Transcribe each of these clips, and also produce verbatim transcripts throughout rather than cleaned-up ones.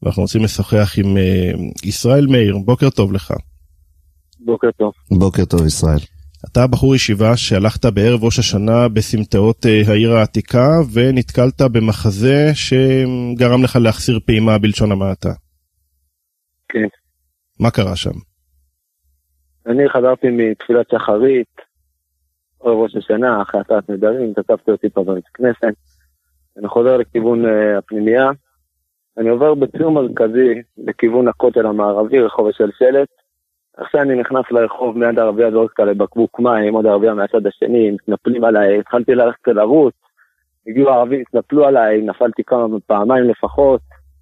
ואנחנו רוצים לשוחח עם ישראל מאיר. בוקר טוב לך. בוקר טוב. בוקר טוב ישראל. אתה בחור ישיבה שהלכת בערב ראש השנה בסמטאות העיר העתיקה, ונתקלת במחזה שגרם לך להחסיר פעימה בלשון המעטה. כן. מה קרה שם? אני חזרתי מתפילת שחרית, ערב ראש השנה, אחרי התרת נדרים, התעצבתי אותי פה בבית כנסת, אני חוזר לכיוון uh, הפנימייה, אני עובר בציר מרכזי לכיוון הכותל המערבי, רחוב השלשלת, עכשיו אני נכנס לרחוב מיד הערבייה, זורקת עלי בקבוק מים, עוד הערבייה מהצד השני, מתנפלים עליי, התחלתי ללכת לרוץ, הגיעו הערבים, התנפלו עליי, נפלתי כמה פעמיים לפחות,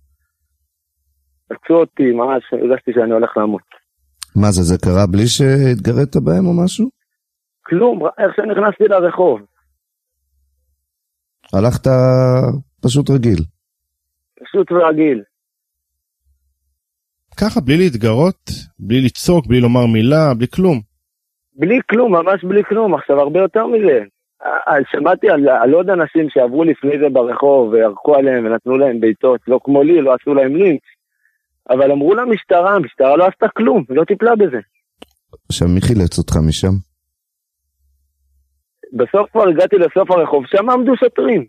עצרו אותי, ממש הרגשתי שאני הולך למות. מה זה, זה קרה בלי שהתגרית בהם או משהו? כלום, איך שנכנסתי לרחוב. הלכת פשוט רגיל. פשוט רגיל. ככה, בלי להתגרות, בלי לצעוק, בלי לומר מילה, בלי כלום. בלי כלום, ממש בלי כלום. עכשיו הרבה יותר מזה. שמעתי על, על עוד אנשים שעברו לפני זה ברחוב, וירקו עליהם ונתנו להם ביתות, לא כמו לי, לא עשו להם לינץ'. אבל אמרו למשטרה, המשטרה לא עשתה כלום, לא טיפלה בזה. עכשיו מי חילץ אותך משם? בסוף כבר הגעתי לסוף הרחוב, שם עמדו שוטרים.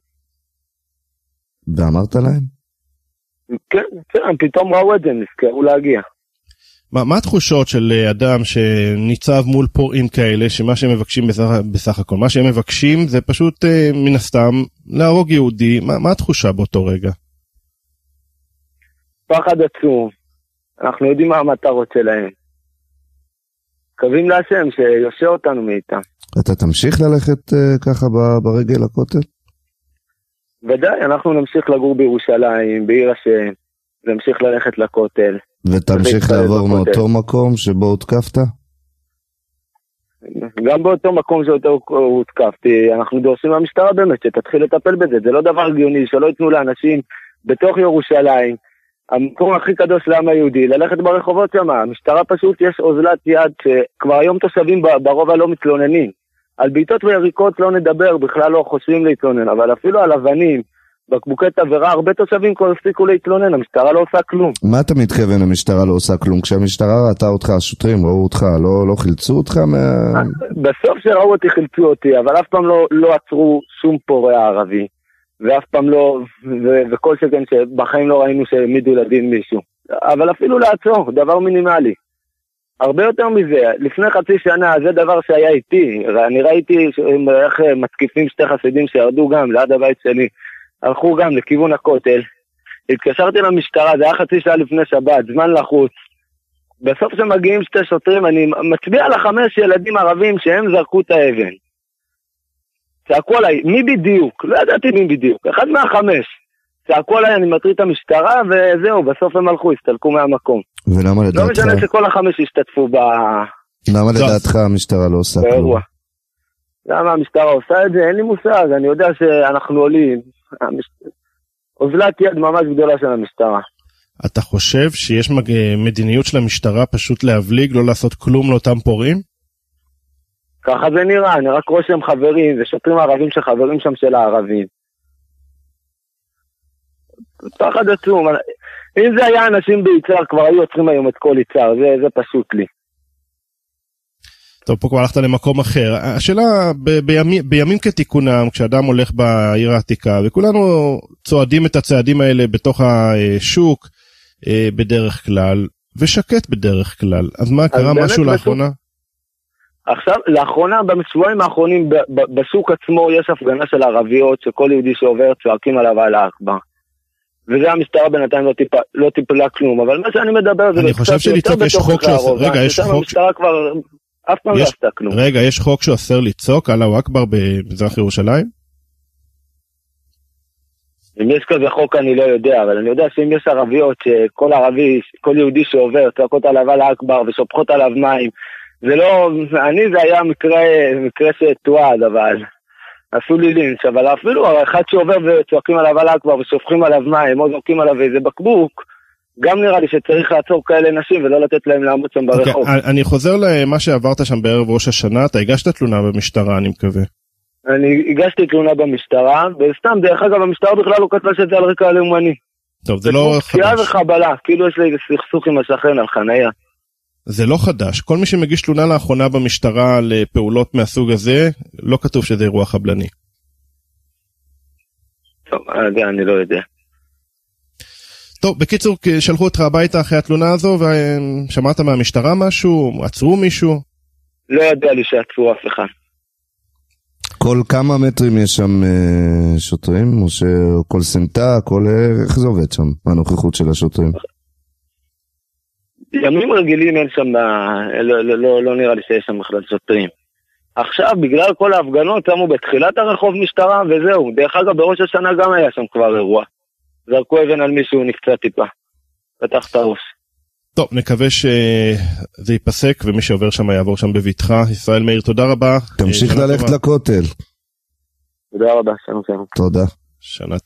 ואמרת להם? כן, כן, פתאום ראו את זה, נזכרו להגיע. מה, מה התחושות של אדם שניצב מול פורעים כאלה, שמה שהם מבקשים בסך, בסך הכל, מה שהם מבקשים זה פשוט מן הסתם להרוג יהודי, מה, מה התחושה באותו רגע? פחד עצום, אנחנו יודעים מה המטרות שלהם. קווים להשם שיושע אותנו מאיתם. אתה תמשיך ללכת uh, ככה ברגל הכותל? ודאי, אנחנו נמשיך לגור בירושלים, בעיר השם, נמשיך ללכת לכותל. ותמשיך לעבור מאותו מקום שבו הותקפת? גם באותו מקום שאותו הותקפתי, אנחנו דורשים מהמשטרה באמת שתתחיל לטפל בזה. זה לא דבר הגיוני, שלא ייתנו לאנשים בתוך ירושלים, המקום הכי קדוש לעם היהודי, ללכת ברחובות שם. המשטרה פשוט יש אוזלת יד שכבר היום תושבים ברובע לא מתלוננים. על ביתות ויריקות לא נדבר, בכלל לא חושבים להתלונן, אבל אפילו על אבנים, בקבוקי תבערה, הרבה תושבים כבר הפסיקו להתלונן, המשטרה לא עושה כלום. מה אתה מתכוון המשטרה לא עושה כלום? כשהמשטרה ראתה אותך, השוטרים ראו אותך, לא, לא חילצו אותך? מה... בסוף שראו אותי חילצו אותי, אבל אף פעם לא, לא עצרו שום פורע ערבי. ואף פעם לא, ו- וכל שכן שבחיים לא ראינו שהעמידו לדין מישהו. אבל אפילו לעצור, דבר מינימלי. הרבה יותר מזה, לפני חצי שנה, זה דבר שהיה איתי, אני ראיתי איך מתקיפים שתי חסידים שירדו גם ליד הבית שלי, הלכו גם לכיוון הכותל, התקשרתי למשטרה, זה היה חצי שעה לפני שבת, זמן לחוץ, בסוף שמגיעים שתי שוטרים, אני מצביע על החמש ילדים ערבים שהם זרקו את האבן. צעקו עליי, מי בדיוק? לא ידעתי מי בדיוק, אחד מהחמש. צעקו עליי, אני מטריד את המשטרה, וזהו, בסוף הם הלכו, הסתלקו מהמקום. ולמה לדעתך? לא משנה שכל החמש השתתפו ב... למה לדעתך המשטרה לא עושה כלום? למה המשטרה עושה את זה? אין לי מושג, אני יודע שאנחנו עולים. אוזלת יד ממש גדולה של המשטרה. אתה חושב שיש מדיניות של המשטרה פשוט להבליג, לא לעשות כלום לאותם פורעים? ככה זה נראה, אני רק רואה שהם חברים, זה שוטרים ערבים שחברים שם של הערבים. פחד עצום, אם זה היה אנשים ביצר, כבר היו יוצרים היום את כל יצר, זה, זה פשוט לי. טוב, פה כבר הלכת למקום אחר. השאלה, ב- בימים, בימים כתיקונם, כשאדם הולך בעיר העתיקה, וכולנו צועדים את הצעדים האלה בתוך השוק, בדרך כלל, ושקט בדרך כלל. אז מה, קרה משהו לאחרונה? עכשיו, לאחרונה, בשבועיים האחרונים, בשוק עצמו יש הפגנה של ערביות, שכל יהודי שעובר צועקים עליו על האכבר. וזה המשטרה בינתיים לא, טיפ, לא טיפלה כלום, אבל מה שאני מדבר זה... אני חושב שלצעוק יש חוק שאוסר... רגע, יש חוק... המשטרה כבר אף פעם לא עשתה כלום. רגע, יש חוק שאוסר לצעוק אללהו אכבר במזרח ירושלים? אם יש כזה חוק אני לא יודע, אבל אני יודע שאם יש ערביות שכל ערבי, כל יהודי שעובר צועקות עליו אללהו אכבר ושופכות עליו מים, זה לא... אני זה היה מקרה, מקרה שתועד, אבל... עשו לי לינץ', אבל אפילו אחד שעובר וצועקים עליו אללהו אכבר ושופכים עליו מים, או זורקים עליו איזה בקבוק, גם נראה לי שצריך לעצור כאלה נשים ולא לתת להם לעמוד שם ברחוב. Okay, אני חוזר למה שעברת שם בערב ראש השנה, אתה הגשת תלונה במשטרה, אני מקווה. אני הגשתי תלונה במשטרה, וסתם דרך אגב המשטרה בכלל לא כתבה שזה על רקע לאומני. טוב, זה לא חדש. פציעה וחבלה, כאילו יש לי סכסוך עם השכן על חניה. זה לא חדש. כל מי שמגיש תלונה לאחרונה במשטרה לפעולות מהסוג הזה, לא כתוב שזה אירוע חבלני. טוב, אני לא יודע. טוב, בקיצור, שלחו אותך הביתה אחרי התלונה הזו, ושמעת מהמשטרה משהו? עצרו מישהו? לא יודע לי שעצרו אף אחד. כל כמה מטרים יש שם אה, שוטרים? או שכל סמטה, כל... איך זה עובד שם, הנוכחות של השוטרים? ימים רגילים אין שם, לא, לא, לא, לא נראה לי שיש שם בכלל שוטרים. עכשיו, בגלל כל ההפגנות, שמו בתחילת הרחוב משטרה, וזהו. דרך אגב, בראש השנה גם היה שם כבר אירוע. זרקו אבן על מישהו, נפצע טיפה. פתח את הראש. טוב, נקווה שזה ייפסק, ומי שעובר שם יעבור שם בביטחה. ישראל מאיר, תודה רבה. תמשיך ללכת לכותל. תודה רבה, שלום שלום. תודה. שנה